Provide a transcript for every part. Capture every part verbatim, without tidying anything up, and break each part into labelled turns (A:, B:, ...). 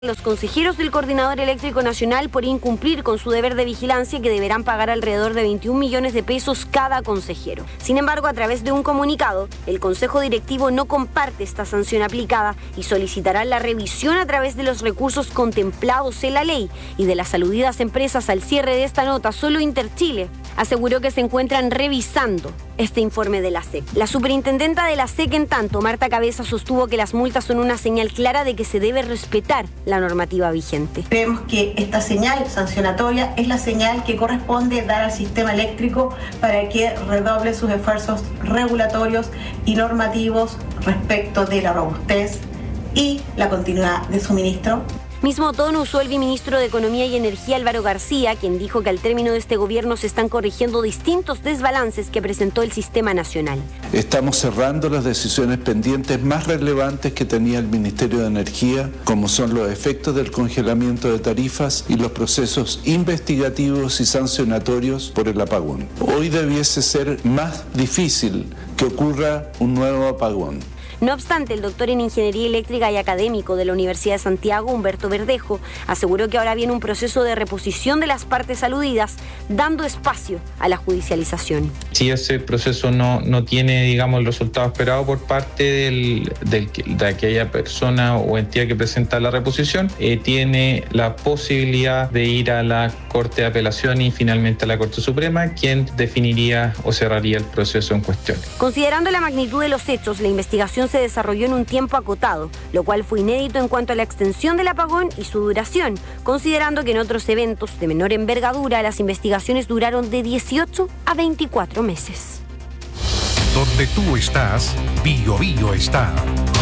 A: los consejeros del Coordinador Eléctrico Nacional por incumplir con su deber de vigilancia, que deberán pagar alrededor de veintiún millones de pesos cada consejero. Sin embargo, a través de un comunicado, el Consejo Directivo no comparte esta sanción aplicada y solicitará la revisión a través de los recursos contemplados en la ley y de las aludidas empresas. Al cierre de esta nota, solo Interchile aseguró que se encuentran revisando este informe de la S E C. La superintendenta de la S E C, en tanto, Marta Cabeza, sostuvo que las multas son una señal clara de que se debe respetar la normativa vigente.
B: Creemos que esta señal sancionatoria es la señal que corresponde dar al sistema eléctrico para que redoble sus esfuerzos regulatorios y normativos respecto de la robustez y la continuidad de suministro.
A: Mismo tono usó el viceministro de Economía y Energía, Álvaro García, quien dijo que al término de este gobierno se están corrigiendo distintos desbalances que presentó el sistema nacional.
C: Estamos cerrando las decisiones pendientes más relevantes que tenía el Ministerio de Energía, como son los efectos del congelamiento de tarifas y los procesos investigativos y sancionatorios por el apagón. Hoy debiese ser más difícil que ocurra un nuevo apagón.
A: No obstante, el doctor en Ingeniería Eléctrica y académico de la Universidad de Santiago, Humberto Verdejo, aseguró que ahora viene un proceso de reposición de las partes aludidas, dando espacio a la judicialización.
D: Si ese proceso no, no tiene, digamos, el resultado esperado por parte del, del, de aquella persona o entidad que presenta la reposición, eh, tiene la posibilidad de ir a la Corte de Apelación y finalmente a la Corte Suprema, quien definiría o cerraría el proceso en cuestión.
A: Considerando la magnitud de los hechos, la investigación se desarrolló en un tiempo acotado, lo cual fue inédito en cuanto a la extensión del apagón y su duración, considerando que en otros eventos de menor envergadura las investigaciones duraron de dieciocho a veinticuatro meses.
E: Donde tú estás, Bio Bio está.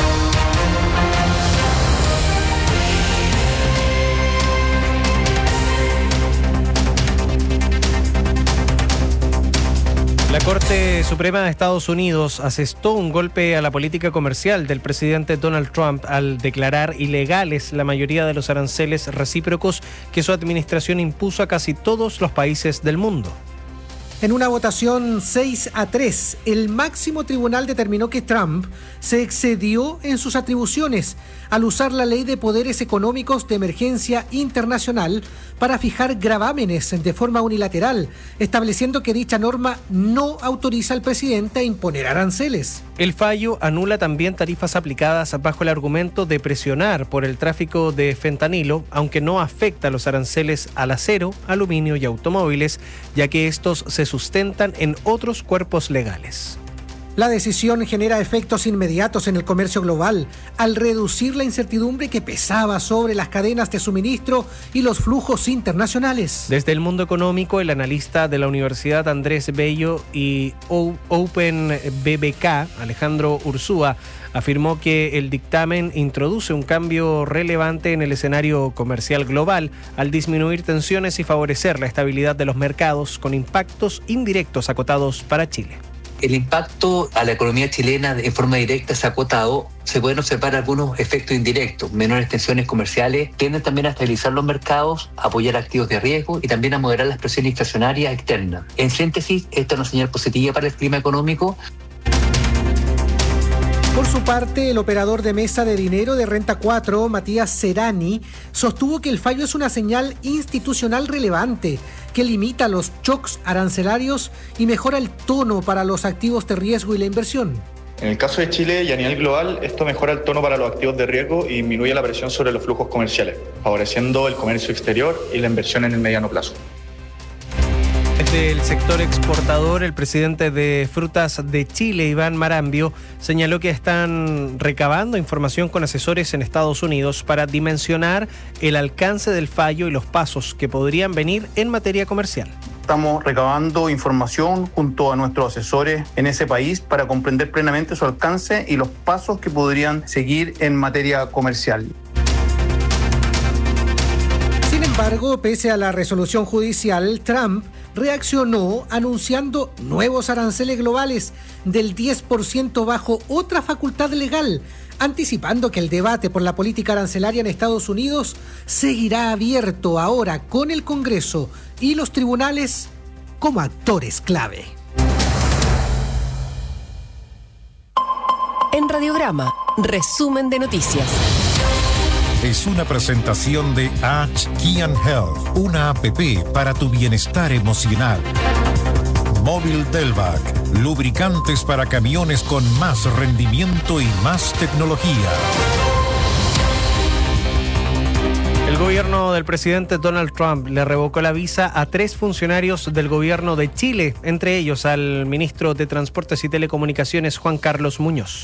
F: La Corte Suprema de Estados Unidos asestó un golpe a la política comercial del presidente Donald Trump al declarar ilegales la mayoría de los aranceles recíprocos que su administración impuso a casi todos los países del mundo.
G: En una votación seis a tres, el máximo tribunal determinó que Trump se excedió en sus atribuciones al usar la Ley de Poderes Económicos de Emergencia Internacional para fijar gravámenes de forma unilateral, estableciendo que dicha norma no autoriza al presidente a imponer aranceles.
F: El fallo anula también tarifas aplicadas bajo el argumento de presionar por el tráfico de fentanilo, aunque no afecta los aranceles al acero, aluminio y automóviles, ya que estos se sustentan en otros cuerpos legales.
G: La decisión genera efectos inmediatos en el comercio global, al reducir la incertidumbre que pesaba sobre las cadenas de suministro y los flujos internacionales.
F: Desde el mundo económico, el analista de la Universidad Andrés Bello y Open B B K, Alejandro Ursúa, afirmó que el dictamen introduce un cambio relevante en el escenario comercial global al disminuir tensiones y favorecer la estabilidad de los mercados con impactos indirectos acotados para Chile.
H: El impacto a la economía chilena en forma directa se ha acotado. Se pueden observar algunos efectos indirectos. Menores tensiones comerciales tienden también a estabilizar los mercados, a apoyar activos de riesgo y también a moderar las presiones inflacionarias externas. En síntesis, esta es una señal positiva para el clima económico.
G: Por su parte, el operador de mesa de dinero de Renta cuatro, Matías Serani, sostuvo que el fallo es una señal institucional relevante que limita los shocks arancelarios y mejora el tono para los activos de riesgo y la inversión.
I: En el caso de Chile y a nivel global, esto mejora el tono para los activos de riesgo y disminuye la presión sobre los flujos comerciales, favoreciendo el comercio exterior y la inversión en el mediano plazo.
F: Desde el sector exportador, el presidente de Frutas de Chile, Iván Marambio, señaló que están recabando información con asesores en Estados Unidos para dimensionar el alcance del fallo y los pasos que podrían venir en materia comercial.
J: Estamos recabando información junto a nuestros asesores en ese país para comprender plenamente su alcance y los pasos que podrían seguir en materia comercial.
G: Sin embargo, pese a la resolución judicial, Trump reaccionó anunciando nuevos aranceles globales del diez por ciento bajo otra facultad legal, anticipando que el debate por la política arancelaria en Estados Unidos seguirá abierto ahora con el Congreso y los tribunales como actores clave.
K: En Radiograma, resumen de noticias.
E: es una presentación de H Key and Health, una app para tu bienestar emocional. Móvil Delvac, lubricantes para camiones con más rendimiento y más tecnología.
F: El gobierno del presidente Donald Trump le revocó la visa a tres funcionarios del gobierno de Chile, entre ellos al ministro de Transportes y Telecomunicaciones, Juan Carlos Muñoz.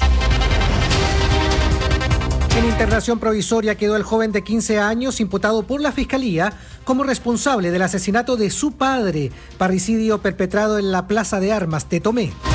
G: En internación provisoria quedó el joven de quince años imputado por la Fiscalía como responsable del asesinato de su padre, parricidio perpetrado en la Plaza de Armas de Tomé.